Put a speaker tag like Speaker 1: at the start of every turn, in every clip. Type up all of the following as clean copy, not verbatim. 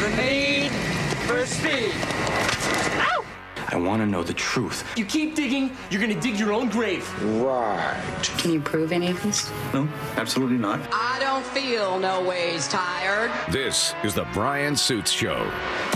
Speaker 1: The Need for Speed. Ow!
Speaker 2: I want to know the truth.
Speaker 1: You keep digging, you're gonna dig your own grave.
Speaker 3: Right.
Speaker 4: Can you prove any of this?
Speaker 2: No, absolutely not.
Speaker 5: I don't feel no ways tired.
Speaker 6: This is the Brian Suits Show.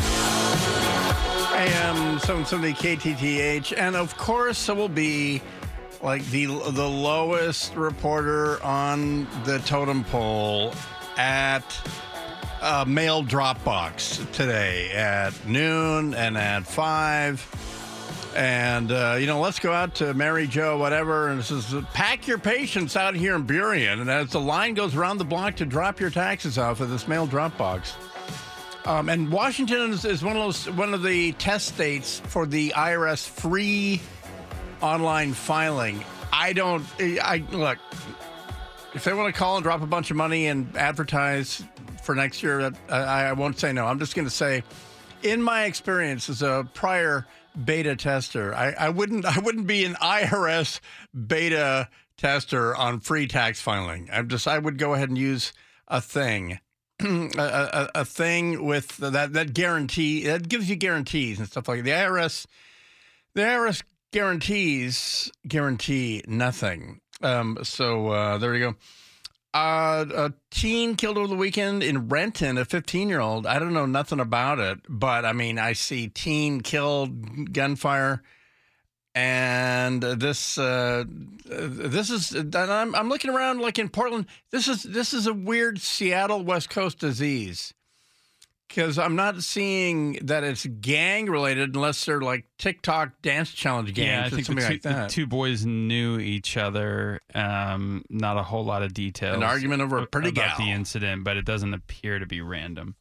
Speaker 7: AM 770 KTTH, and of course it will be like the lowest reporter on the totem pole at mail drop box today at noon and at 5. And, let's go out to Mary Jo, whatever, and it says, pack your patience out here in Burien. And as the line goes around the block to drop your taxes off at this mail drop box. And Washington is one of the test states for the IRS free online filing. Look, if they want to call and drop a bunch of money and advertise for next year, I won't say no. I'm just going to say, in my experience as a prior beta tester, I wouldn't be an IRS beta tester on free tax filing. I would go ahead and use a thing. a thing with that guarantee that gives you guarantees and stuff like that. The IRS guarantee nothing. So there you go. A teen killed over the weekend in Renton, a 15-year-old. I don't know nothing about it, but I mean, I see teen killed, gunfire. And this is, and I'm looking around like in Portland. This is a weird Seattle West Coast disease because I'm not seeing that it's gang related unless they're like TikTok dance challenge gangs.
Speaker 8: Yeah, I think
Speaker 7: the
Speaker 8: two boys knew each other. Not a whole lot of details.
Speaker 7: An argument over a pretty
Speaker 8: about
Speaker 7: gal.
Speaker 8: the incident, but it doesn't appear to be random.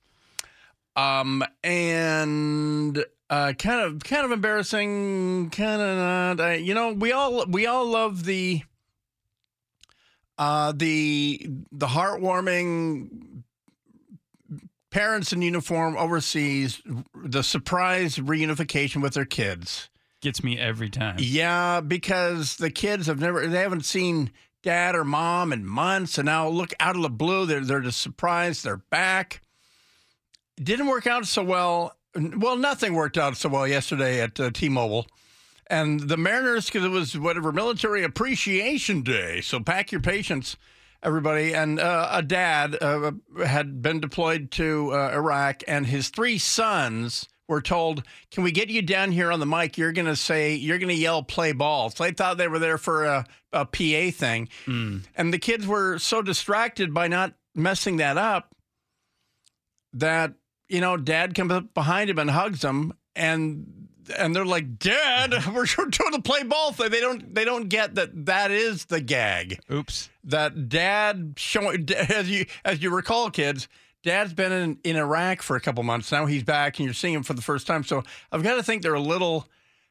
Speaker 7: And. Kind of embarrassing, kind of not. We all love the heartwarming parents in uniform overseas, the surprise reunification with their kids.
Speaker 8: Gets me every time.
Speaker 7: Yeah, because the kids they haven't seen dad or mom in months, and now look out of the blue, they're just surprised they're back. It didn't work out so well. Well, nothing worked out so well yesterday at T-Mobile. And the Mariners, because it was Military Appreciation Day. So pack your patience, everybody. And a dad had been deployed to Iraq, and his 3 sons were told, can we get you down here on the mic? You're going to yell, play ball. So they thought they were there for a PA thing. And the kids were so distracted by not messing that up that, dad comes up behind him and hugs him, and they're like, Dad, we're doing the play ball thing. They don't get that is the gag.
Speaker 8: Oops. That
Speaker 7: dad showing, as you recall, kids, dad's been in Iraq for a couple months. Now he's back, and you're seeing him for the first time. So I've got to think they're a little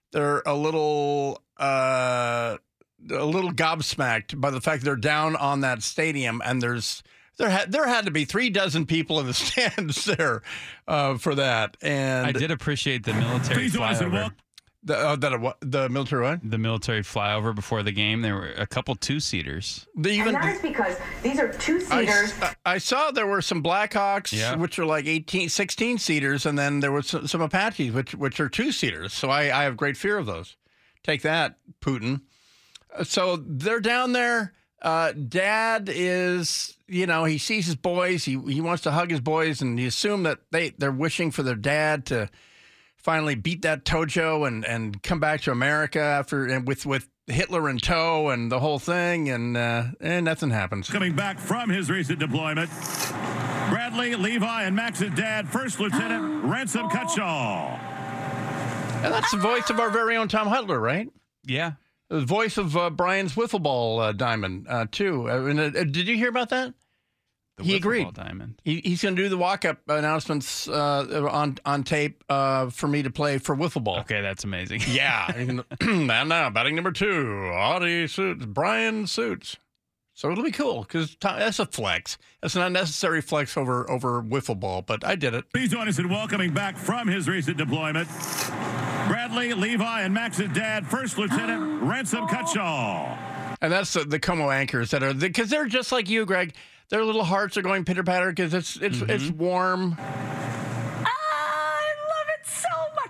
Speaker 7: gobsmacked by the fact they're down on that stadium, and there had to be 36 people in the stands there for that. And
Speaker 8: I did appreciate the military flyover.
Speaker 7: The military what?
Speaker 8: The military flyover before the game. There were a couple 2-seaters.
Speaker 9: And that is because these are 2-seaters.
Speaker 7: I saw there were some Blackhawks, which are like 16-seaters, and then there was some Apaches, which are 2-seaters. So I have great fear of those. Take that, Putin. So they're down there. Dad is, he sees his boys. He wants to hug his boys, and you assume that they're wishing for their dad to finally beat that Tojo and come back to America after with Hitler in tow and the whole thing, and nothing happens.
Speaker 10: Coming back from his recent deployment, Bradley, Levi, and Max's dad, First Lieutenant Ransom Cutshall.
Speaker 7: And that's the voice of our very own Tom Hutler, right?
Speaker 8: Yeah.
Speaker 7: The voice of Brian's wiffle ball diamond, too. Did you hear about that? He agreed.
Speaker 8: Diamond.
Speaker 7: He's going to do the walk-up announcements on tape for me to play for wiffle ball.
Speaker 8: Okay, that's amazing.
Speaker 7: Yeah. And now, batting number 2, Audie Suits, Brian Suits. So it'll be cool because that's a flex. That's an unnecessary flex over wiffle ball, but I did it.
Speaker 10: Please join us in welcoming back from his recent deployment, Bradley, Levi, and Max's dad, First Lieutenant Ransom Cutshall.
Speaker 7: And that's the Como anchors that are, because they're just like you, Greg. Their little hearts are going pitter-patter because it's warm.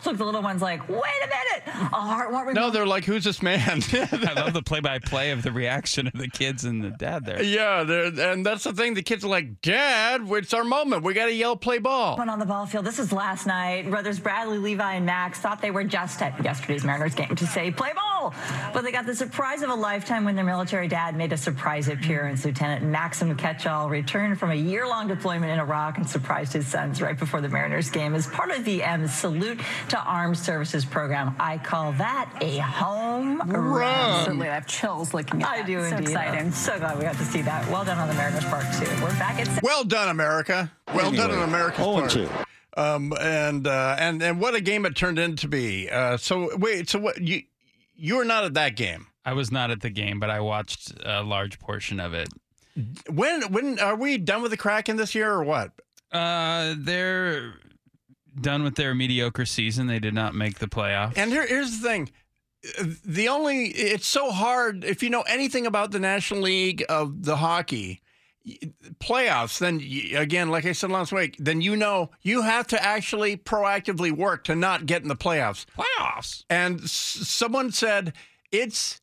Speaker 3: Look, the little one's like, wait a minute. A heart won't
Speaker 7: No, they're like, who's this man?
Speaker 8: I love the play-by-play of the reaction of the kids and the dad there.
Speaker 7: Yeah, and that's the thing. The kids are like, Dad, it's our moment. We got to yell, play ball.
Speaker 3: On the ball field. This is last night. Brothers Bradley, Levi, and Max thought they were just at yesterday's Mariners game to say, play ball. But they got the surprise of a lifetime when their military dad made a surprise appearance. Lieutenant Maxim Catchall returned from a year-long deployment in Iraq and surprised his sons right before the Mariners game as part of the Salute to Armed Services program. I call that a home run.
Speaker 4: Certainly, I have chills looking at
Speaker 3: I
Speaker 4: that.
Speaker 3: do
Speaker 4: So
Speaker 3: indeed.
Speaker 4: exciting.
Speaker 3: So glad we got to see that. Well done on the Mariners part, too. We're back at...
Speaker 7: Well done, America. Well done on America's part. And what a game it turned into to be. So what you were not at that game?
Speaker 8: I was not at the game, but I watched a large portion of it.
Speaker 7: When are we done with the Kraken this year or what?
Speaker 8: They're done with their mediocre season. They did not make the playoffs.
Speaker 7: And here's the thing. It's so hard if you know anything about the National League of the hockey playoffs, then again, like I said last week, then you have to actually proactively work to not get in the playoffs. And someone said it's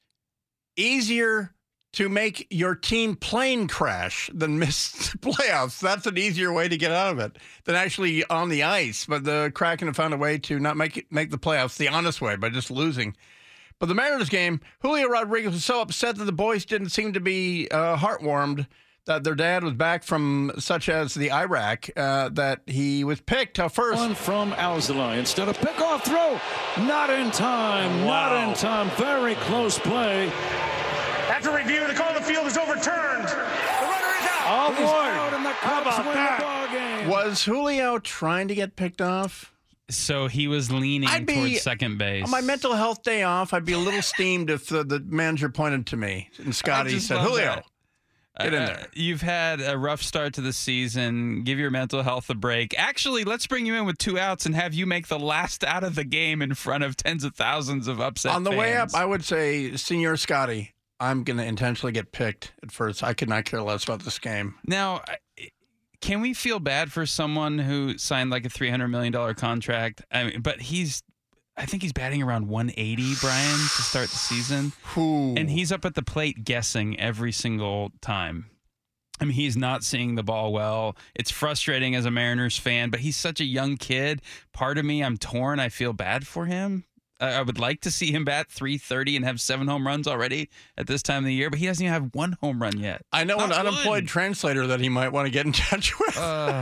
Speaker 7: easier to make your team plane crash than miss the playoffs. That's an easier way to get out of it than actually on the ice. But the Kraken have found a way to not make the playoffs the honest way by just losing. But the Mariners game, Julio Rodriguez was so upset that the boys didn't seem to be heartwarmed that their dad was back from such as the Iraq, that he was picked first.
Speaker 11: One from Alzolay instead of pickoff throw. Not in time.
Speaker 10: Wow.
Speaker 11: Not in time. Very close play.
Speaker 1: After review, the call on the field is overturned. The runner is out.
Speaker 11: Oh,
Speaker 10: He's
Speaker 11: boy.
Speaker 10: out,
Speaker 11: And the
Speaker 10: How
Speaker 11: Cubs
Speaker 10: about
Speaker 11: win
Speaker 10: that?
Speaker 11: the ball game.
Speaker 7: Was Julio trying to get picked off?
Speaker 8: So he was leaning towards second base.
Speaker 7: On my mental health day off, I'd be a little steamed if the manager pointed to me and Scotty said, Julio, get in there.
Speaker 8: You've had a rough start to the season. Give your mental health a break. Actually, let's bring you in with 2 outs and have you make the last out of the game in front of tens of thousands of upset
Speaker 7: On the
Speaker 8: fans.
Speaker 7: way up, I would say, Senior Scotty, I'm going to intentionally get picked at first. I could not care less about this game.
Speaker 8: Now, can we feel bad for someone who signed like a $300 million contract? I mean, but I think he's batting around 180, Brian, to start the season.
Speaker 7: Ooh.
Speaker 8: And he's up at the plate guessing every single time. I mean, he's not seeing the ball well. It's frustrating as a Mariners fan, but he's such a young kid. Part of me, I'm torn. I feel bad for him. I would like to see him bat .330 and have 7 home runs already at this time of the year, but he doesn't even have 1 home run yet.
Speaker 7: I know an unemployed translator that he might want to get in touch with.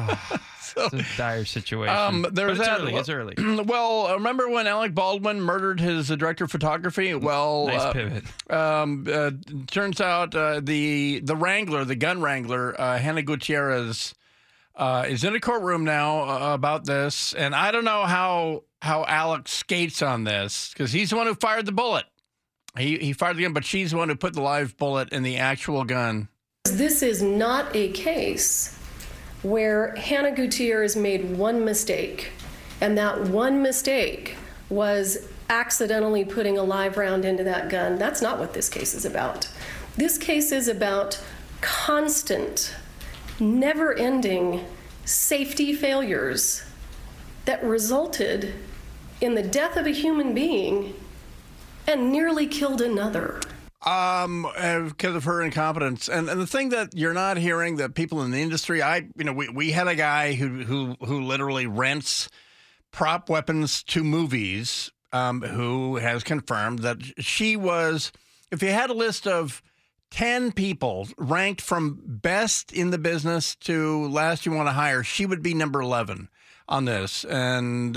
Speaker 8: It's a dire situation. It's early.
Speaker 7: Well, remember when Alec Baldwin murdered his director of photography? Well,
Speaker 8: nice pivot.
Speaker 7: Turns out the Wrangler, the gun wrangler, Hannah Gutierrez, is in a courtroom now about this, and I don't know how Alec skates on this because he's the one who fired the bullet. He fired the gun, but she's the one who put the live bullet in the actual gun.
Speaker 12: This is not a case where Hannah Gutierrez made one mistake, and that one mistake was accidentally putting a live round into that gun. That's not what this case is about. This case is about constant, never-ending safety failures that resulted in the death of a human being and nearly killed another.
Speaker 7: Because of her incompetence, and the thing that you're not hearing that people in the industry, we had a guy who literally rents prop weapons to movies, who has confirmed that she was, if you had a list of 10 people ranked from best in the business to last you want to hire, she would be number 11 on this. And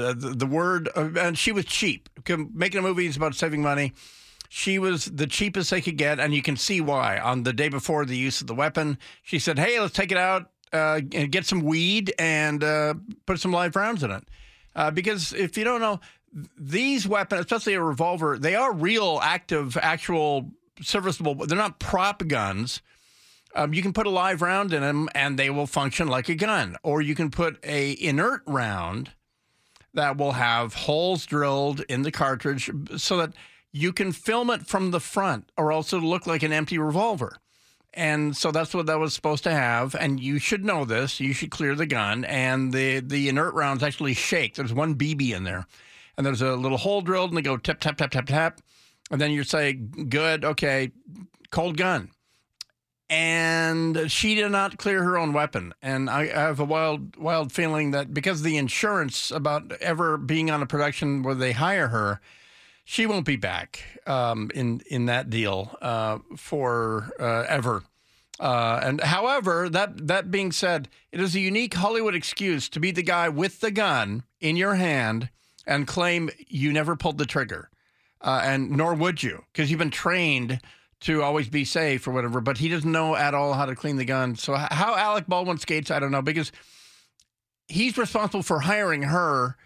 Speaker 7: and she was cheap. Making a movie is about saving money. She was the cheapest they could get, and you can see why. On the day before the use of the weapon, she said, hey, let's take it out and get some weed and put some live rounds in it. Because if you don't know, these weapons, especially a revolver, they are real, active, actual, serviceable. They're not prop guns. You can put a live round in them, and they will function like a gun. Or you can put a inert round that will have holes drilled in the cartridge so that you can film it from the front or also look like an empty revolver. And so that's what that was supposed to have. And you should know this. You should clear the gun. And the inert rounds actually shake. There's one BB in there. and there's a little hole drilled, and they go tap, tap, tap, tap, tap. And then you say, good, okay, cold gun. And she did not clear her own weapon. And I have a wild feeling that because of the insurance about ever being on a production where they hire her, she won't be back in that deal for ever. And however, that being said, it is a unique Hollywood excuse to be the guy with the gun in your hand and claim you never pulled the trigger. And nor would you, because you've been trained to always be safe or whatever, but he doesn't know at all how to clean the gun. So how Alec Baldwin skates, I don't know, because he's responsible for hiring her,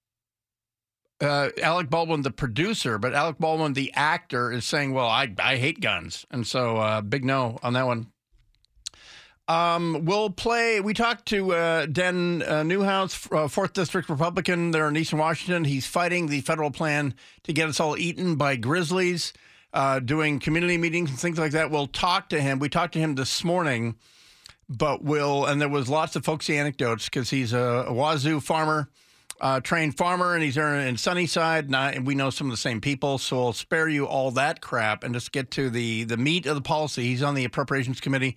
Speaker 7: Alec Baldwin, the producer, but Alec Baldwin, the actor, is saying, well, I hate guns. And so big no on that one. We talked to Den Newhouse, 4th District Republican there in Eastern Washington. He's fighting the federal plan to get us all eaten by grizzlies, doing community meetings and things like that. We'll talk to him. We talked to him this morning, and there was lots of folksy anecdotes because he's a Wazoo farmer, trained farmer, and he's in Sunnyside, and we know some of the same people, so we'll spare you all that crap and just get to the meat of the policy. He's on the Appropriations Committee.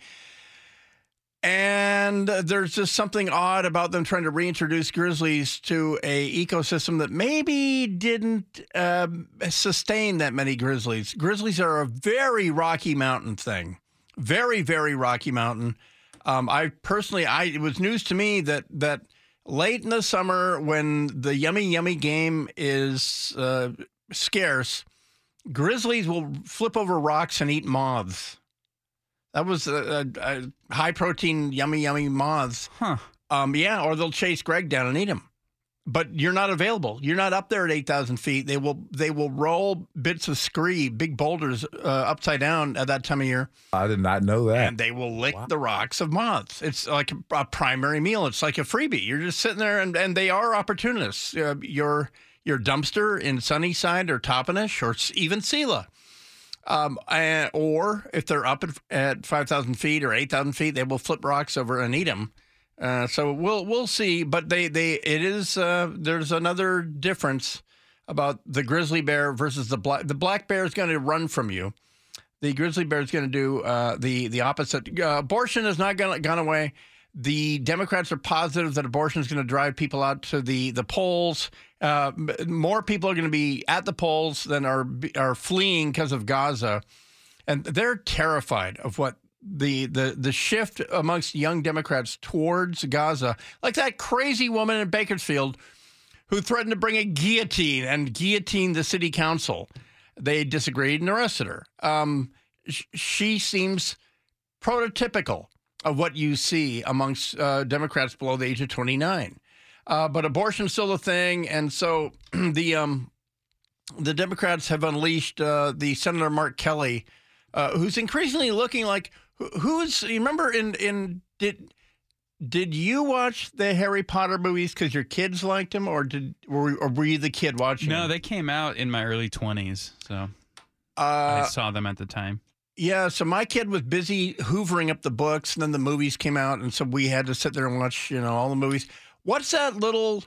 Speaker 7: And there's just something odd about them trying to reintroduce grizzlies to a ecosystem that maybe didn't sustain that many grizzlies. Grizzlies are a very Rocky Mountain thing. Very, very Rocky Mountain. It was news to me that late in the summer when the yummy game is scarce, grizzlies will flip over rocks and eat moths. That was a high-protein, yummy moths.
Speaker 8: Huh.
Speaker 7: Or they'll chase Greg down and eat him. But you're not available. You're not up there at 8,000 feet. They will roll bits of scree, big boulders, upside down at that time of year.
Speaker 13: I did not know that.
Speaker 7: And they will lick the rocks of moths. It's like a primary meal. It's like a freebie. You're just sitting there, and they are opportunists. Your dumpster in Sunnyside or Toppenish or even Sela. Or if they're up at 5,000 feet or 8,000 feet, they will flip rocks over and eat them. So we'll see. But there's another difference about the grizzly bear versus the black. The black bear is going to run from you. The grizzly bear is going to do the opposite. Abortion has not gone away. The Democrats are positive that abortion is going to drive people out to the polls. More people are going to be at the polls than are fleeing because of Gaza. And they're terrified of what the shift amongst young Democrats towards Gaza, like that crazy woman in Bakersfield who threatened to bring a guillotine and guillotine the city council. They disagreed and arrested her. She seems prototypical of what you see amongst Democrats below the age of 29. But abortion's still a thing, and so the Democrats have unleashed the Senator Mark Kelly, who's increasingly looking like you remember did you watch the Harry Potter movies because your kids liked him, or were you the kid watching?
Speaker 8: No, they came out in my early 20s, so I saw them at the time.
Speaker 7: Yeah, so my kid was busy hoovering up the books, and then the movies came out, and so we had to sit there and watch, all the movies. What's that little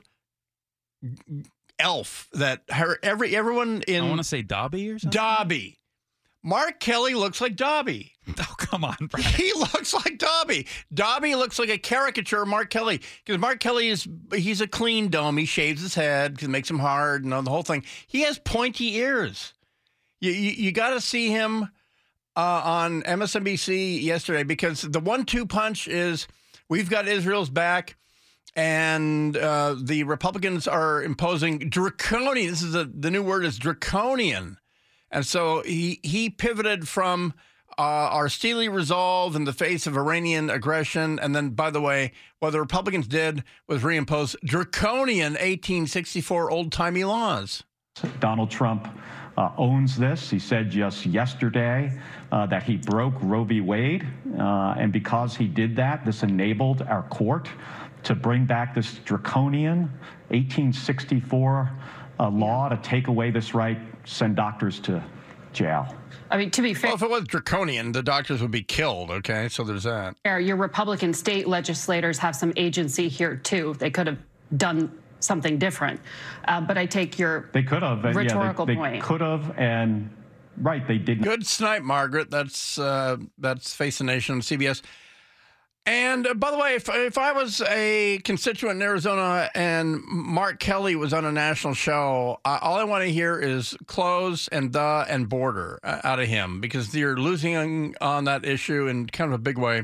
Speaker 7: elf that everyone in...
Speaker 8: I want to say Dobby or something?
Speaker 7: Dobby. Mark Kelly looks like Dobby.
Speaker 8: Oh, come on, Brian.
Speaker 7: He looks like Dobby. Dobby looks like a caricature of Mark Kelly, because Mark Kelly he's a clean dome. He shaves his head because it makes him hard and the whole thing. He has pointy ears. You got to see him... on MSNBC yesterday, because the 1-2 punch is we've got Israel's back, and the Republicans are imposing draconian. This is the new word is draconian, and so he pivoted from our steely resolve in the face of Iranian aggression, and then, by the way, what the Republicans did was reimpose draconian 1864 old-timey laws.
Speaker 14: Donald Trump owns this. He said just yesterday that he broke Roe v. Wade, and because he did that, this enabled our court to bring back this draconian 1864 law to take away this right, send doctors to jail.
Speaker 15: I mean, to be fair...
Speaker 7: Well, if it was draconian, the doctors would be killed, okay? So there's that.
Speaker 15: Your Republican state legislators have some agency here, too. They could have done
Speaker 13: something different. But I take your
Speaker 14: They could have.
Speaker 13: rhetorical
Speaker 14: they
Speaker 13: point.
Speaker 14: could have, and right, they didn't.
Speaker 7: Good snipe, Margaret. That's Face the Nation on CBS. And by the way, if I was a constituent in Arizona and Mark Kelly was on a national show, all I want to hear is close and the and border out of him, because you're losing on that issue in kind of a big way.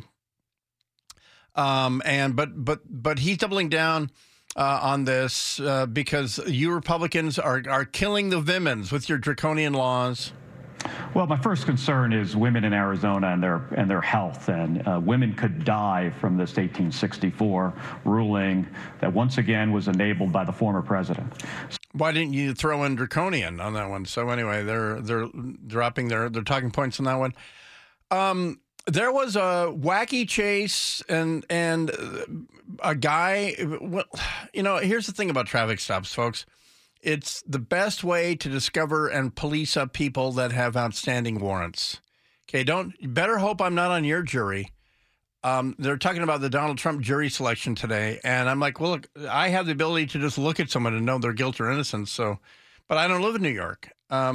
Speaker 7: But he's doubling down on this because you Republicans are killing the women's with your draconian laws.
Speaker 14: Well, my first concern is women in Arizona and their health, and women could die from this 1864 ruling that once again was enabled by the former president.
Speaker 7: Why didn't you throw in draconian on that one? So anyway, they're dropping their talking points on that one. There was a wacky chase and a guy. Well, here's the thing about traffic stops, folks. It's the best way to discover and police up people that have outstanding warrants. Okay, you better hope I'm not on your jury. They're talking about the Donald Trump jury selection today, and I'm like, well, look, I have the ability to just look at someone and know their guilt or innocence. So, but I don't live in New York.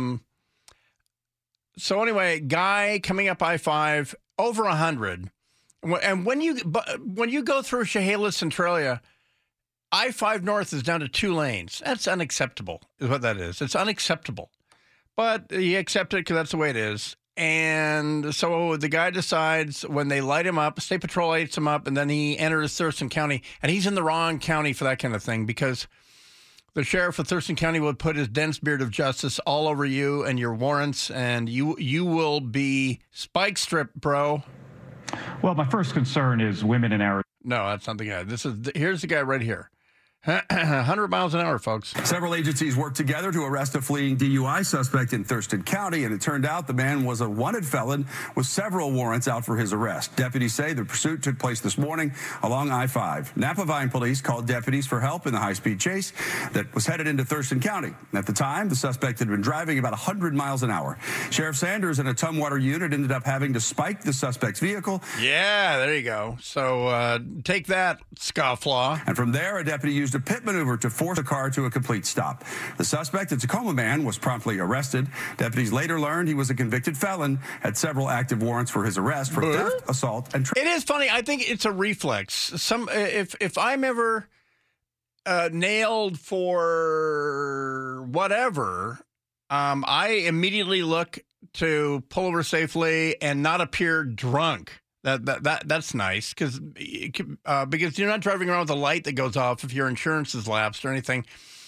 Speaker 7: So anyway, guy coming up I-5 over 100, and when you go through Chehalis, Centralia, I-5 North is down to 2 lanes. That's unacceptable, is what that is. It's unacceptable. But you accept it because that's the way it is. And so the guy decides when they light him up, State Patrol lights him up, and then he enters Thurston County. And he's in the wrong county for that kind of thing, because the sheriff of Thurston County would put his dense beard of justice all over you and your warrants, and you will be spike stripped, bro.
Speaker 14: Well, my first concern is women in Arizona.
Speaker 7: No, that's not the guy. Here's the guy right here. 100 miles an hour, folks.
Speaker 15: Several agencies worked together to arrest a fleeing DUI suspect in Thurston County, and it turned out the man was a wanted felon with several warrants out for his arrest. Deputies say the pursuit took place this morning along I-5. Napa Vine police called deputies for help in the high-speed chase that was headed into Thurston County. At the time, the suspect had been driving about 100 miles an hour. Sheriff Sanders and a Tumwater unit ended up having to spike the suspect's vehicle.
Speaker 7: Yeah, there you go. So take that, scofflaw.
Speaker 15: And from there, a deputy used a pit maneuver to force the car to a complete stop. The suspect, a Tacoma man, was promptly arrested. Deputies later learned he was a convicted felon, had several active warrants for his arrest for theft, assault, and
Speaker 7: It is funny. I think it's a reflex. If I'm ever nailed for whatever, I immediately look to pull over safely and not appear drunk. That's nice because you're not driving around with a light that goes off if your insurance is lapsed or anything.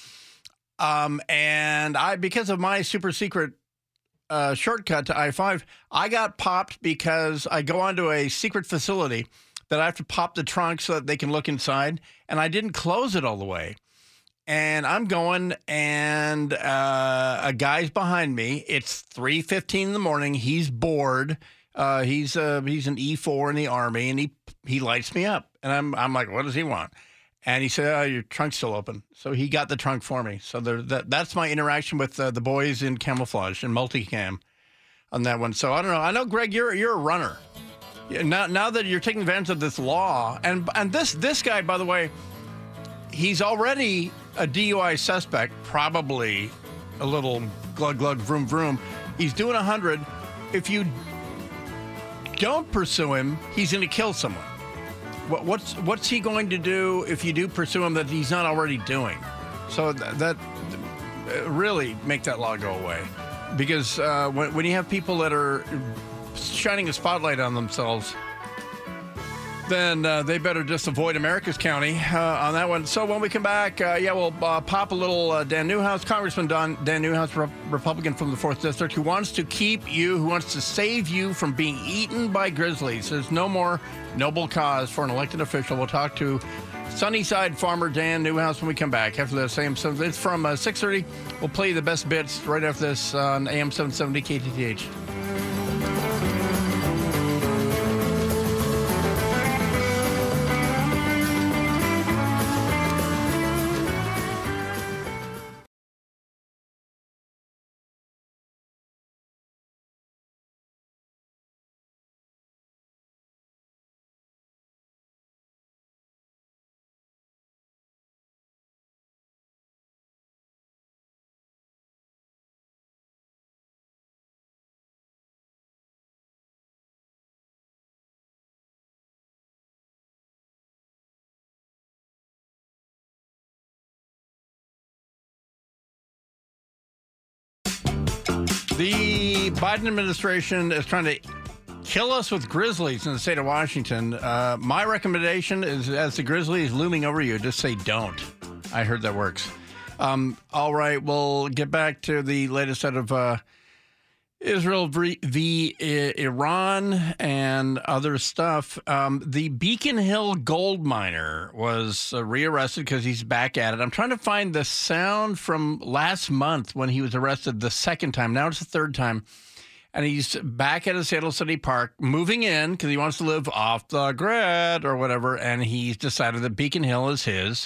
Speaker 7: And because of my super secret shortcut to I-5, I got popped because I go onto a secret facility that I have to pop the trunk so that they can look inside, and I didn't close it all the way. And I'm going, and a guy's behind me. It's 3:15 in the morning. He's bored. He's an E4 in the Army, and he lights me up, and I'm like, what does he want? And he said, oh, your trunk's still open. So he got the trunk for me. So that's my interaction with the boys in camouflage and multicam on that one. So I don't know. I know, Greg, you're a runner. Now that you're taking advantage of this law, and this guy, by the way, he's already a DUI suspect, probably a little glug glug vroom vroom. He's doing 100. If you don't pursue him, he's going to kill someone. What's he going to do if you do pursue him that he's not already doing? So that really make that law go away, because when you have people that are shining a spotlight on themselves, then they better just avoid America's county on that one. So when we come back, we'll pop a little Dan Newhouse, Congressman Dan Newhouse, Republican from the 4th District, who wants to save you from being eaten by grizzlies. There's no more noble cause for an elected official. We'll talk to Sunnyside farmer Dan Newhouse when we come back after the same. It's from 6:30. We'll play you the best bits right after this on AM 770 KTTH. The Biden administration is trying to kill us with grizzlies in the state of Washington. My recommendation is, as the grizzly is looming over you, just say don't. I heard that works. All right, we'll get back to the latest out of Israel v. Iran and other stuff. The Beacon Hill gold miner was rearrested because he's back at it. I'm trying to find the sound from last month when he was arrested the second time. Now it's the third time. And he's back at a Seattle City Park, moving in because he wants to live off the grid or whatever. And he's decided that Beacon Hill is his.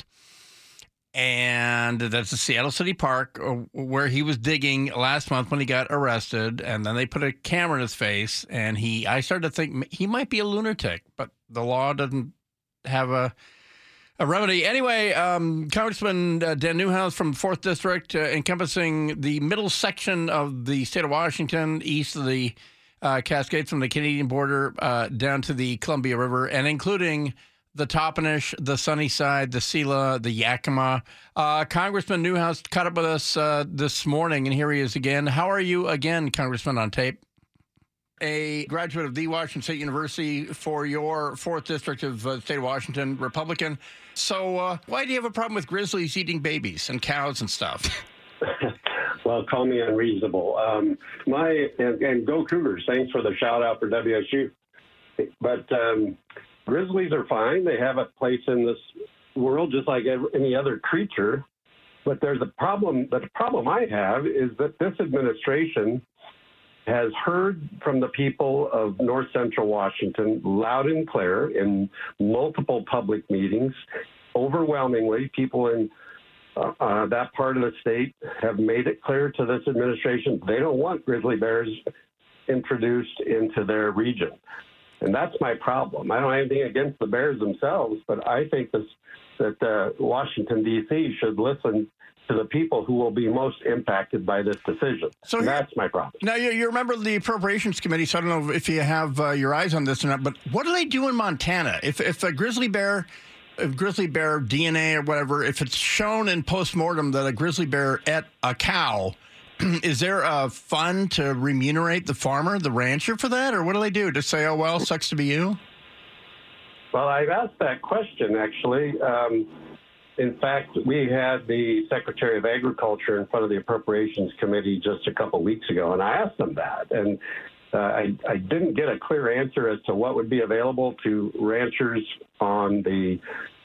Speaker 7: And that's the Seattle City Park where he was digging last month when he got arrested. And then they put a camera in his face. And I started to think he might be a lunatic, but the law doesn't have a remedy. Anyway, Congressman Dan Newhouse from 4th District, encompassing the middle section of the state of Washington, east of the Cascades from the Canadian border down to the Columbia River, and including the Toppenish, the Sunnyside, the Sela, the Yakima. Congressman Newhouse caught up with us this morning, and here he is again. How are you again, Congressman on tape? A graduate of the Washington State University for your 4th District of the state of Washington, Republican. So why do you have a problem with grizzlies eating babies and cows and stuff?
Speaker 16: Well, call me unreasonable. And go Cougars. Thanks for the shout out for WSU. But grizzlies are fine. They have a place in this world just like any other creature. But there's a problem. The problem I have is that this administration has heard from the people of North Central Washington loud and clear in multiple public meetings. Overwhelmingly, people in that part of the state have made it clear to this administration they don't want grizzly bears introduced into their region. And that's my problem. I don't have anything against the bears themselves, but I think that Washington, D.C. should listen to the people who will be most impacted by this decision. So that's my problem.
Speaker 7: Now, you remember the Appropriations Committee, so I don't know if you have your eyes on this or not, but what do they do in Montana? If a grizzly bear DNA or whatever, if it's shown in postmortem that a grizzly bear ate a cow, is there a fund to remunerate the farmer, the rancher for that? Or what do they do? Just say, oh, well, sucks to be you?
Speaker 16: Well, I've asked that question, actually. In fact, we had the Secretary of Agriculture in front of the Appropriations Committee just a couple weeks ago, and I asked them that. And I didn't get a clear answer as to what would be available to ranchers on the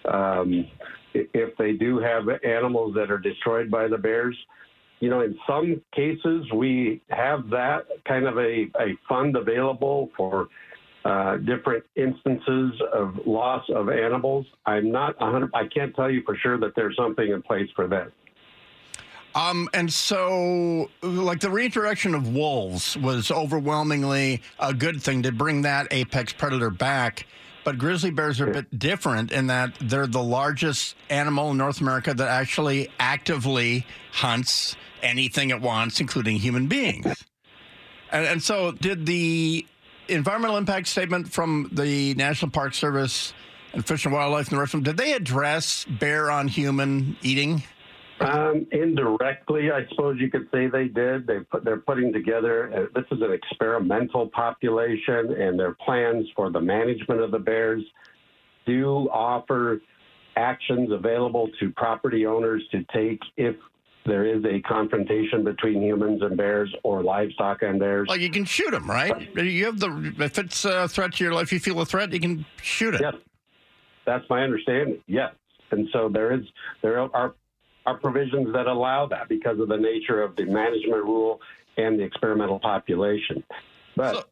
Speaker 16: if they do have animals that are destroyed by the bears. You know, in some cases, we have that kind of a fund available for different instances of loss of animals. I'm not 100. I can't tell you for sure that there's something in place for that.
Speaker 7: And so, like, the reintroduction of wolves was overwhelmingly a good thing to bring that apex predator back. But grizzly bears are a bit different in that they're the largest animal in North America that actually actively hunts anything it wants, including human beings. And so did the environmental impact statement from the National Park Service and Fish and Wildlife and the rest of them, did they address bear on human eating?
Speaker 16: Indirectly, I suppose you could say they did. They're putting together, this is an experimental population, and their plans for the management of the bears do offer actions available to property owners to take if there is a confrontation between humans and bears or livestock and bears.
Speaker 7: Like, you can shoot them, right? You have if it's a threat to your life, you feel a threat, you can shoot it.
Speaker 16: Yes, that's my understanding. Yes, and so there are provisions that allow that because of the nature of the management rule and the experimental population. But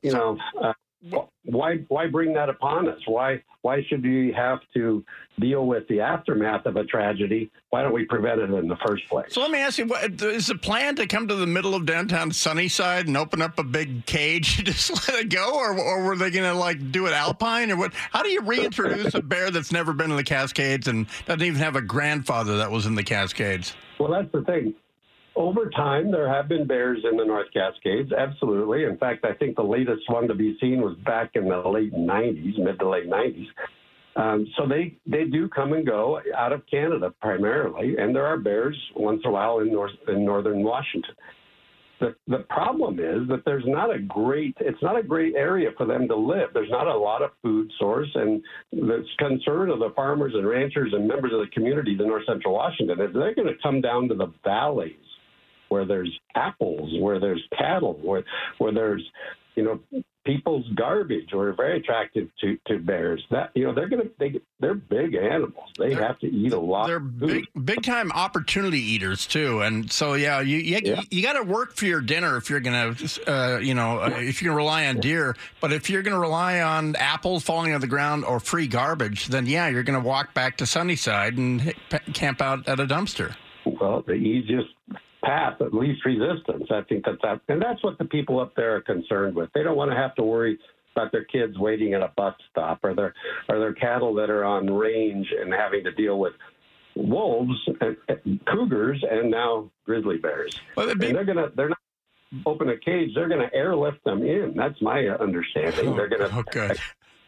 Speaker 16: why bring that upon us? Why should we have to deal with the aftermath of a tragedy? Why don't we prevent it in the first place?
Speaker 7: So let me ask you, is the plan to come to the middle of downtown Sunnyside and open up a big cage and just let it go? Or were they going to do it alpine or what? How do you reintroduce a bear that's never been in the Cascades and doesn't even have a grandfather that was in the Cascades?
Speaker 16: Well, that's the thing. Over time, there have been bears in the North Cascades, absolutely. In fact, I think the latest one to be seen was back in the late 90s, mid to late 90s. So they do come and go out of Canada primarily, and there are bears once in a while in northern Washington. The problem is that it's not a great area for them to live. There's not a lot of food source, and the concern of the farmers and ranchers and members of the communities in north central Washington is they're going to come down to the valleys where there's apples, where there's cattle, where there's, people's garbage, or very attractive to bears. That they're big animals. They're have to eat a lot.
Speaker 7: They're big time opportunity eaters too, and so you got to work for your dinner if you're gonna if you're gonna rely on deer. But if you're gonna rely on apples falling on the ground or free garbage, then you're gonna walk back to Sunnyside and camp out at a dumpster.
Speaker 16: Well, the easiest path of least resistance. I think and that's what the people up there are concerned with. They don't want to have to worry about their kids waiting at a bus stop, or their cattle that are on range and having to deal with wolves, and cougars, and now grizzly bears. And they're not open a cage. They're gonna airlift them in. That's my understanding. They're gonna.
Speaker 7: Oh, good.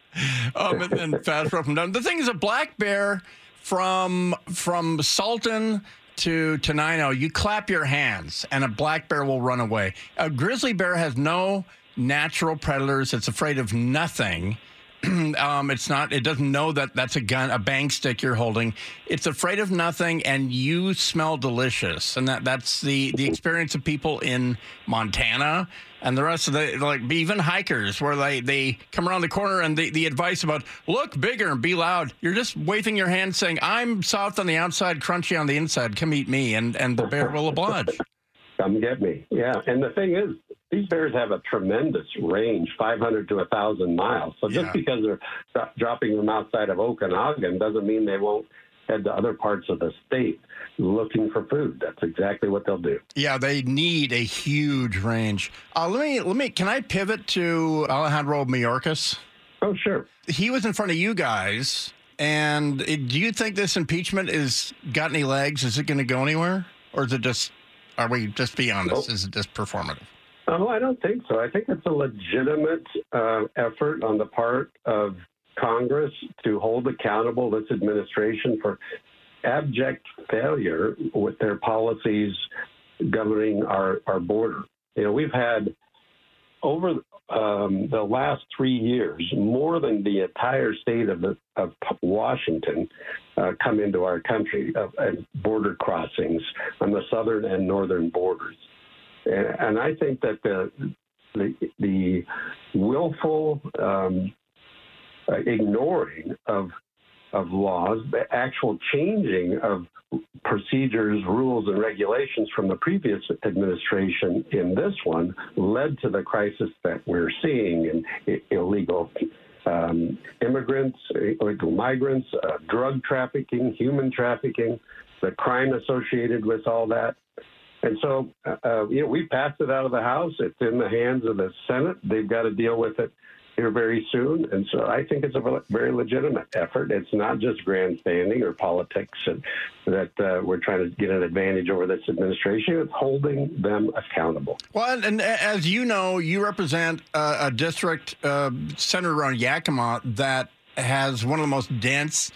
Speaker 7: And fast rope them down. The thing is, a black bear from Sultan to Tenino, you clap your hands and a black bear will run away. A grizzly bear has no natural predators. It's afraid of nothing. It doesn't know that that's a gun, a bang stick you're holding. It's afraid of nothing, and you smell delicious. And that's the experience of people in Montana and the rest of even hikers, where they come around the corner and the advice about look bigger and be loud. You're just waving your hand saying, I'm soft on the outside, crunchy on the inside. Come eat me. And the bear will oblige.
Speaker 16: Come get me. Yeah. And the thing is, these bears have a tremendous range, 500 to 1,000 miles. So just because they're dropping them outside of Okanagan doesn't mean they won't head to other parts of the state looking for food. That's exactly what they'll do. Yeah,
Speaker 7: they need a huge range. Can I pivot to Alejandro Mayorkas?
Speaker 16: Oh, sure.
Speaker 7: He was in front of you guys, and do you think this impeachment got any legs? Is it going to go anywhere? Or is it are we just be honest, is it just performative?
Speaker 16: Oh, I don't think so. I think it's a legitimate effort on the part of Congress to hold accountable this administration for abject failure with their policies governing our border. We've had over the last 3 years, more than the entire state of Washington come into our country and border crossings on the southern and northern borders. And I think that the willful ignoring of laws, the actual changing of procedures, rules, and regulations from the previous administration in this one led to the crisis that we're seeing in illegal immigrants, illegal migrants, drug trafficking, human trafficking, the crime associated with all that. And so, we passed it out of the House. It's in the hands of the Senate. They've got to deal with it here very soon. And so I think it's a very legitimate effort. It's not just grandstanding or politics that we're trying to get an advantage over this administration. It's holding them accountable.
Speaker 7: Well, and as you know, you represent a district centered around Yakima that has one of the most dense,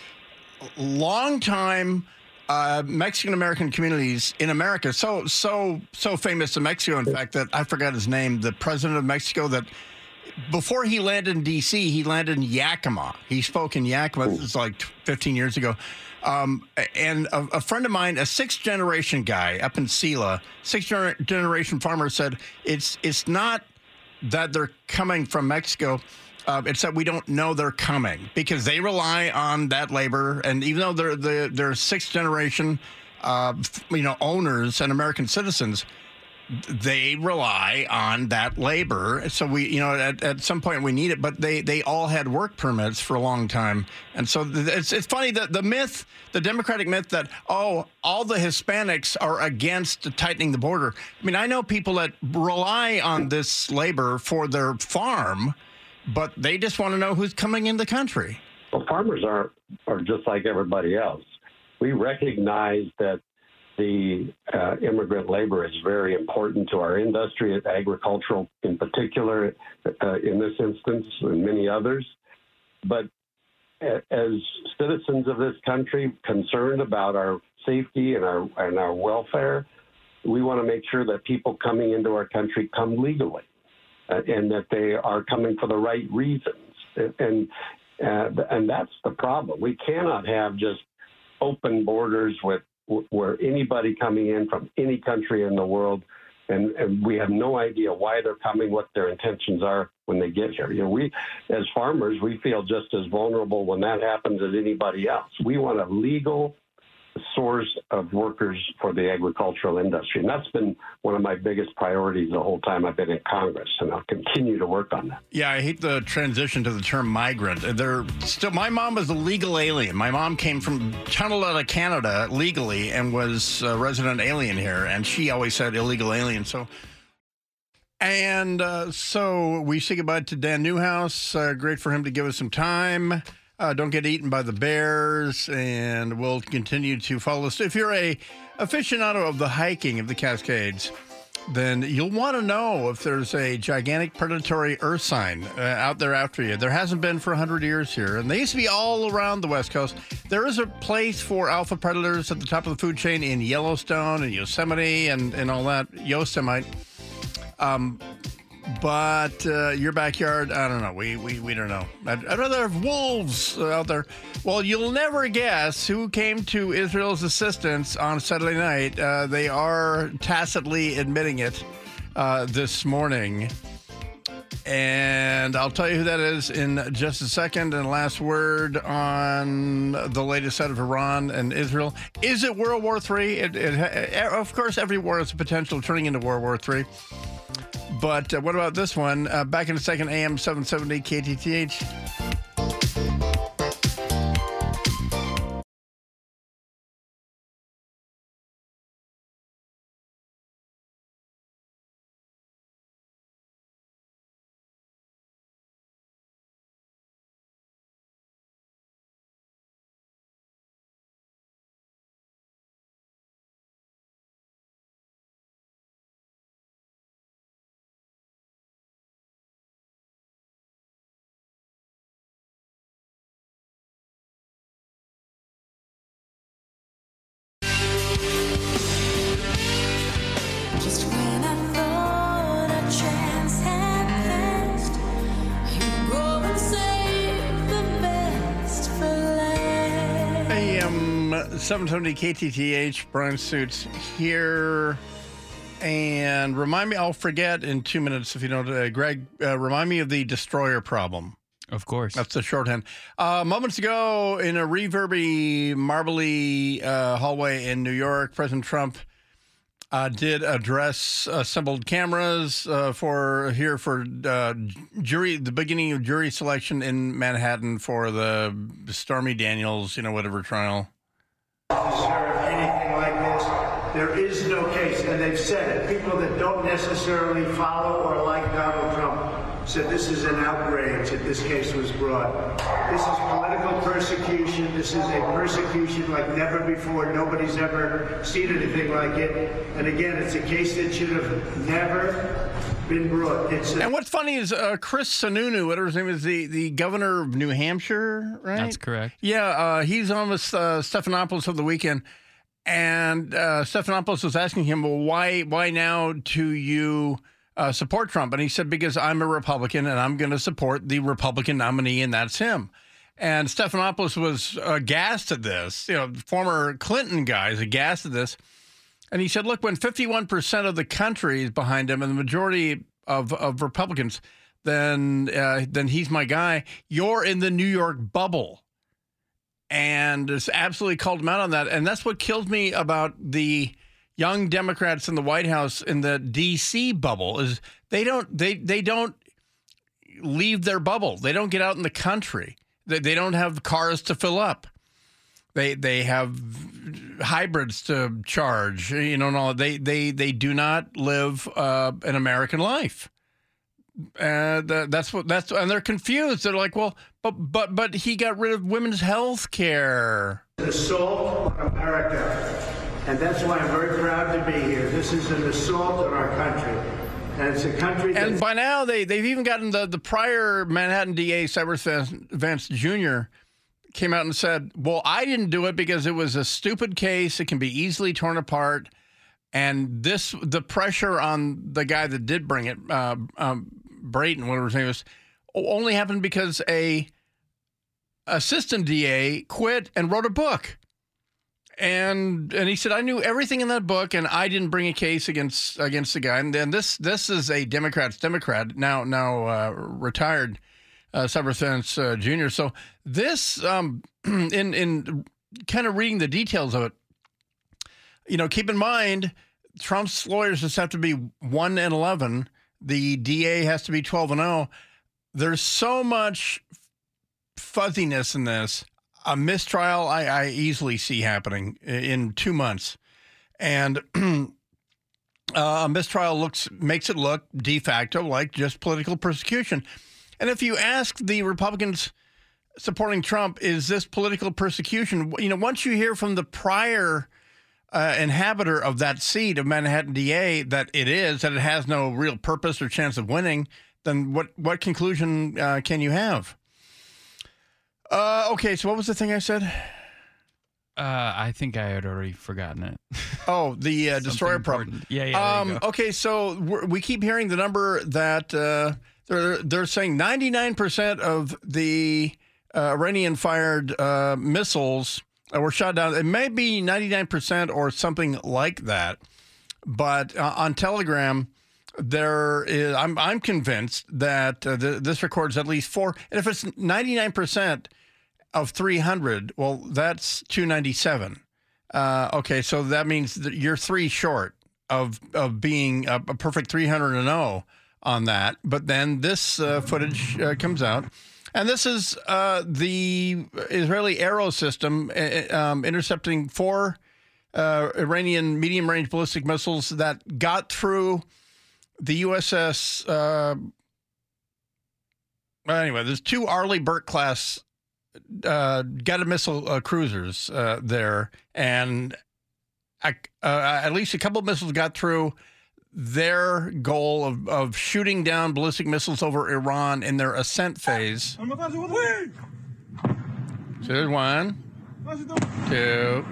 Speaker 7: long-time Mexican-American communities in America. So famous in Mexico, in fact, that I forgot his name, the president of Mexico, that before he landed in D.C., he landed in Yakima. He spoke in Yakima. This is like 15 years ago. And a friend of mine, a sixth-generation guy up in Sela, sixth-generation farmer, said it's not that they're coming from Mexico. It's that we don't know they're coming because they rely on that labor. And even though they're sixth-generation, owners and American citizens, they rely on that labor. So we, at some point we need it, but they all had work permits for a long time. And so it's funny that the Democratic myth that, all the Hispanics are against tightening the border. I mean, I know people that rely on this labor for their farm, but they just want to know who's coming in the country.
Speaker 16: Well, farmers are just like everybody else. We recognize that the immigrant labor is very important to our industry, agricultural in particular, in this instance, and many others. But as citizens of this country, concerned about our safety and our welfare, we want to make sure that people coming into our country come legally and that they are coming for the right reasons. And that's the problem. We cannot have just open borders where anybody coming in from any country in the world, and we have no idea why they're coming, what their intentions are when they get here. We, as farmers, we feel just as vulnerable when that happens as anybody else. We want a legal source of workers for the agricultural industry. And that's been one of my biggest priorities the whole time I've been in Congress, and I'll continue to work on that.
Speaker 7: Yeah, I hate the transition to the term migrant. My mom was a legal alien. My mom came from tunneled out of Canada legally and was a resident alien here, and she always said illegal alien. So we say goodbye to Dan Newhouse. Great for him to give us some time. Don't get eaten by the bears, and we'll continue to follow this. If you're a aficionado of the hiking of the Cascades, then you'll want to know if there's a gigantic predatory earth sign out there after you. There hasn't been for 100 years here, and they used to be all around the West Coast. There is a place for alpha predators at the top of the food chain in Yellowstone and Yosemite and all that, Yosemite. But your backyard, I don't know. We don't know. I'd rather have wolves out there. Well, you'll never guess who came to Israel's assistance on Saturday night. They are tacitly admitting it this morning. And I'll tell you who that is in just a second. And last word on the latest out of Iran and Israel. Is it World War III? Of course, every war has the potential of turning into World War III. But what about this one? Back in a second, AM 770 KTTH. AM 770 KTTH, Brian Suits here. And remind me, I'll forget in 2 minutes if you don't, Greg, remind me of the destroyer problem.
Speaker 8: Of course.
Speaker 7: That's the shorthand. Moments ago, in a reverby, marbly hallway in New York, President Trump did address assembled cameras for jury, the beginning of jury selection in Manhattan for the Stormy Daniels, whatever trial.
Speaker 17: Anything like this, there is no case, and they've said it. People that don't necessarily follow or like Donald Trump said this is an outrage that this case was brought. This is political persecution. This is a persecution like never before. Nobody's ever seen anything like it. And again, it's a case that should have never been brought. And
Speaker 7: what's funny is Chris Sununu, whatever his name is, the governor of New Hampshire, right?
Speaker 8: That's correct.
Speaker 7: Yeah, he's on with Stephanopoulos over the weekend. And Stephanopoulos was asking him, well, why now do you support Trump? And he said, because I'm a Republican and I'm going to support the Republican nominee, and that's him. And Stephanopoulos was aghast at this. Former Clinton guy is aghast at this. And he said, look, when 51% of the country is behind him and the majority of Republicans, then he's my guy. You're in the New York bubble. And it's absolutely called him out on that. And that's what kills me about the young Democrats in the White House in the D.C. bubble is they don't leave their bubble. They don't get out in the country. They don't have cars to fill up. They have hybrids to charge, and all. They do not live an American life. And and they're confused. They're like, well, but he got rid of women's health care.
Speaker 17: An assault on America, and that's why I'm very proud to be here. This is an assault on our country. And it's a country
Speaker 7: and by now, they've even gotten the prior Manhattan DA, Cyrus Vance Jr., came out and said, well, I didn't do it because it was a stupid case. It can be easily torn apart. And the pressure on the guy that did bring it, Brayton, whatever his name was, only happened because a assistant DA quit and wrote a book. And he said, I knew everything in that book, and I didn't bring a case against the guy. And then this is a Democrat, now retired, Severance Jr. So this, in kind of reading the details of it, keep in mind, Trump's lawyers just have to be 1-11. The DA has to be 12-0. There's so much fuzziness in this. A mistrial I easily see happening in 2 months. And a mistrial makes it look de facto like just political persecution. And if you ask the Republicans supporting Trump, is this political persecution? Once you hear from the prior inhabitor of that seat of Manhattan DA that it has no real purpose or chance of winning, then what conclusion can you have? Okay, so what was the thing I said?
Speaker 8: I think I had already forgotten it.
Speaker 7: Oh, the destroyer problem.
Speaker 8: Yeah. There you go.
Speaker 7: Okay, so we keep hearing the number that they're saying 99% of the Iranian-fired missiles were shot down. It may be 99% or something like that, but on Telegram, there is. I'm convinced that this records at least 4. And if it's 99% of 300, well, that's 297. Okay, so that means that you're 3 short of being a perfect 300-0 on that. But then this footage comes out, and this is the Israeli Arrow system intercepting 4 Iranian medium-range ballistic missiles that got through the USS. Anyway, there's 2 Arleigh Burke-class guided missile cruisers there, and at least a couple of missiles got through their goal of shooting down ballistic missiles over Iran in their ascent phase. So there's 1, 2,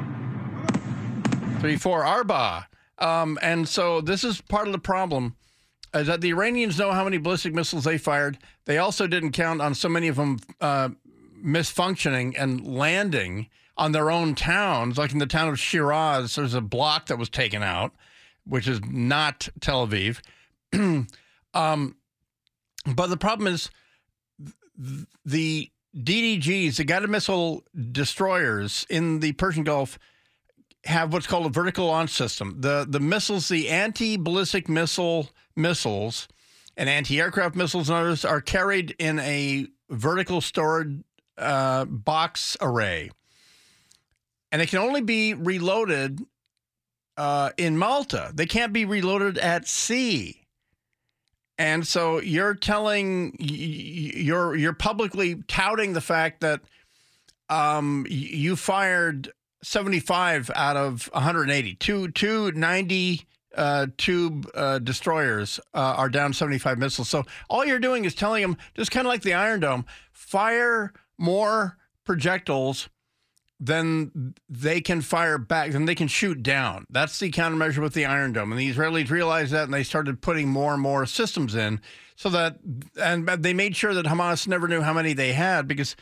Speaker 7: 3, 4, Arba. And so this is part of the problem, is that the Iranians know how many ballistic missiles they fired. They also didn't count on so many of them misfunctioning and landing on their own towns. Like in the town of Shiraz, there's a block that was taken out, which is not Tel Aviv. But the problem is the DDGs, the guided missile destroyers in the Persian Gulf, have what's called a vertical launch system. The missiles, the anti-ballistic missiles and anti-aircraft missiles and others are carried in a vertical stored box array. And it can only be reloaded in Malta. They can't be reloaded at sea. And so you're you're publicly touting the fact that you fired 75 out of 180. Two 90 tube destroyers are down 75 missiles. So all you're doing is telling them, just kind of like the Iron Dome, fire more projectiles than they can fire back, than they can shoot down. That's the countermeasure with the Iron Dome. And the Israelis realized that, and they started putting more and more systems in, so that, and they made sure that Hamas never knew how many they had, because,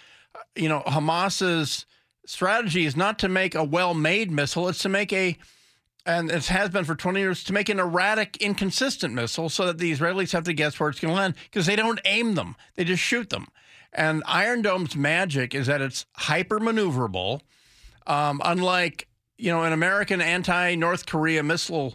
Speaker 7: Hamas's strategy is not to make a well-made missile. It's to make and it has been for 20 years, to make an erratic, inconsistent missile so that the Israelis have to guess where it's going to land, because they don't aim them. They just shoot them. And Iron Dome's magic is that it's hyper-maneuverable. Unlike, an American anti-North Korea missile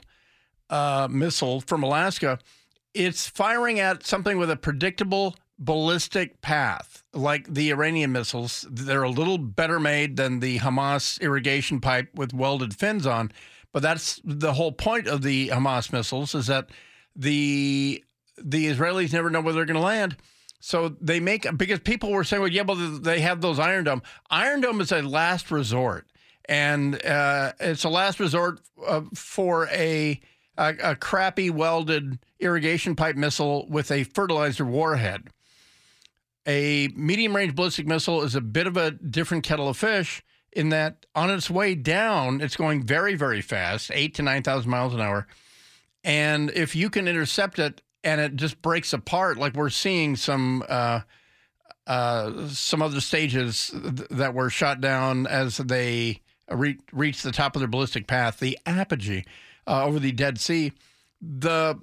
Speaker 7: from Alaska, it's firing at something with a predictable ballistic path, like the Iranian missiles. They're a little better made than the Hamas irrigation pipe with welded fins on. But that's the whole point of the Hamas missiles, is that the Israelis never know where they're going to land. So they because people were saying, well, they have those Iron Dome. Iron Dome is a last resort. And it's a last resort for a crappy welded irrigation pipe missile with a fertilizer warhead. A medium-range ballistic missile is a bit of a different kettle of fish. in that on its way down, it's going very, very fast, 8,000 to 9,000 miles an hour. And if you can intercept it and it just breaks apart, like we're seeing some other stages that were shot down as they reached the top of their ballistic path, the apogee over the Dead Sea, the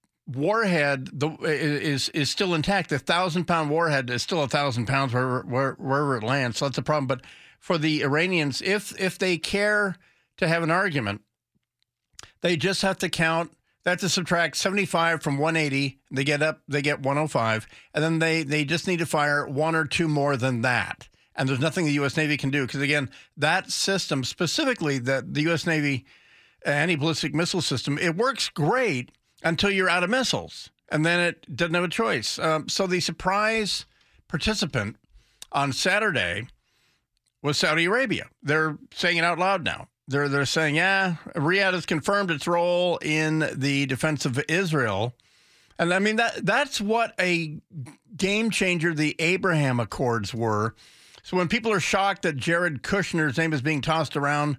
Speaker 7: warhead is still intact. The 1,000-pound warhead is still 1,000 pounds wherever it lands. So that's a problem. But for the Iranians, if they care to have an argument, they just have to count. They have to subtract 75 from 180. They get 105. And then they just need to fire one or two more than that. And there's nothing the U.S. Navy can do. Because, again, that system, specifically the U.S. Navy anti-ballistic missile system, it works great until you're out of missiles. And then it doesn't have a choice. So the surprise participant on Saturday was Saudi Arabia. They're saying it out loud now. They're saying, yeah, Riyadh has confirmed its role in the defense of Israel. And I mean, that's what a game changer the Abraham Accords were. So when people are shocked that Jared Kushner's name is being tossed around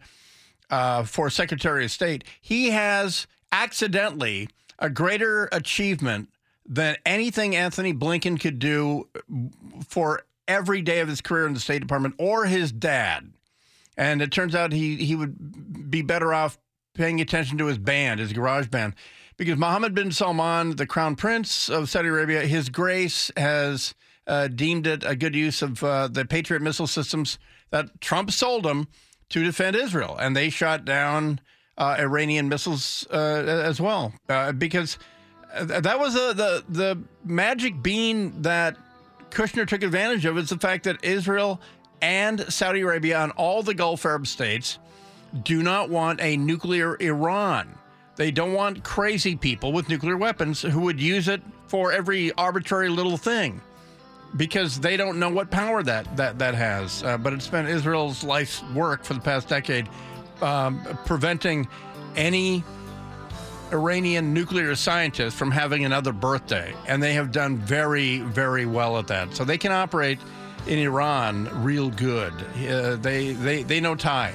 Speaker 7: for Secretary of State, he has accidentally a greater achievement than anything Anthony Blinken could do for every day of his career in the State Department or his dad. And it turns out he would be better off paying attention to his band, his garage band, because Mohammed bin Salman, the Crown Prince of Saudi Arabia, His Grace has deemed it a good use of the Patriot missile systems that Trump sold them to defend Israel. And they shot down Iranian missiles as well, because that was the magic bean that Kushner took advantage of, is the fact that Israel and Saudi Arabia and all the Gulf Arab states do not want a nuclear Iran. They don't want crazy people with nuclear weapons who would use it for every arbitrary little thing, because they don't know what power that has. But it's been Israel's life's work for the past decade, preventing any Iranian nuclear scientist from having another birthday. And they have done very, very well at that. So they can operate in Iran real good. They know Thai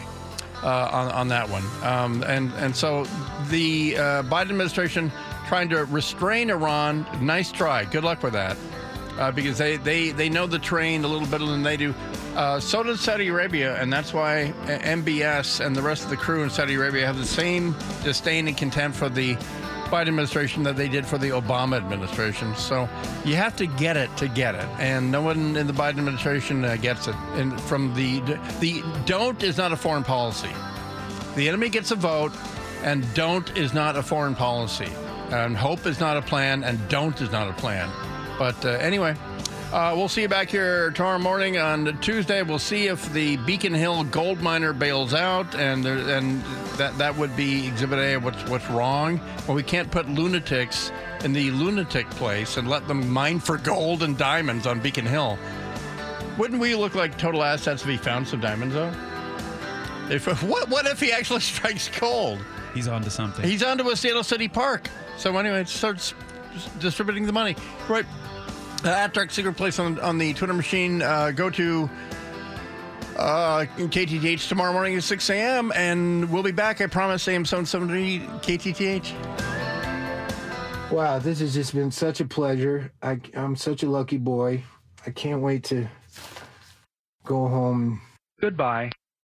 Speaker 7: on that one. And so the Biden administration trying to restrain Iran, nice try. Good luck with that. Because they know the terrain a little better than they do. So does Saudi Arabia, and that's why MBS and the rest of the crew in Saudi Arabia have the same disdain and contempt for the Biden administration that they did for the Obama administration. So you have to get it to get it, and no one in the Biden administration gets it. And from the don't is not a foreign policy. The enemy gets a vote, and don't is not a foreign policy. And hope is not a plan, and don't is not a plan. But anyway, we'll see you back here tomorrow morning on Tuesday. We'll see if the Beacon Hill gold miner bails out, and that would be Exhibit A of what's wrong. Well, we can't put lunatics in the lunatic place and let them mine for gold and diamonds on Beacon Hill. Wouldn't we look like total assets if he found some diamonds, though? What if he actually strikes gold?
Speaker 8: He's onto something.
Speaker 7: He's onto a Seattle City Park. So anyway, it starts distributing the money. Right. At Dark Secret Place on the Twitter machine. Go to KTTH tomorrow morning at 6 a.m. and we'll be back, I promise, AM 770 KTTH.
Speaker 18: Wow, this has just been such a pleasure. I'm such a lucky boy. I can't wait to go home.
Speaker 19: Goodbye.